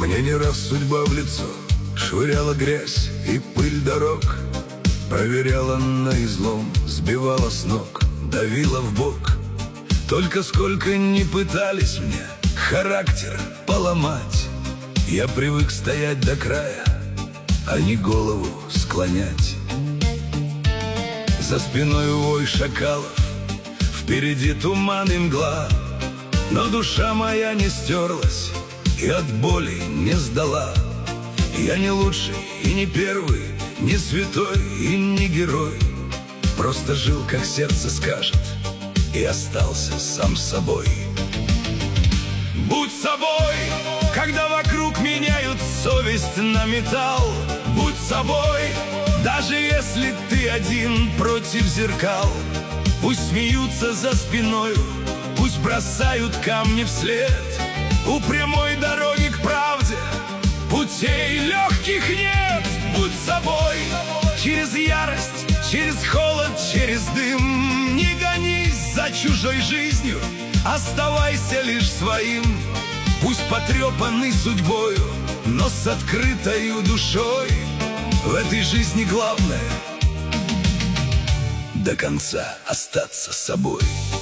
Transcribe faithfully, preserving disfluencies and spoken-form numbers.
Мне не раз судьба в лицо швыряла грязь и пыль дорог, проверяла на излом, сбивала с ног, давила в бок. Только сколько ни пытались мне характер поломать, я привык стоять до края, а не голову склонять. За спиной вой шакалов, впереди туман и мгла, но душа моя не стерлась и от боли не сдала. Я не лучший и не первый, не святой и не герой, просто жил, как сердце скажет, и остался сам собой. Будь собой, когда вокруг меняют совесть на металл. Будь собой, даже если ты один против зеркал. Пусть смеются за спиною, пусть бросают камни вслед. У прямой дороги к правде путей легких нет. Будь собой, через ярость, через холод, через дым. Не гонись за чужой жизнью, оставайся лишь своим. Пусть потрепанный судьбою, но с открытою душой. В этой жизни главное — до конца остаться собой.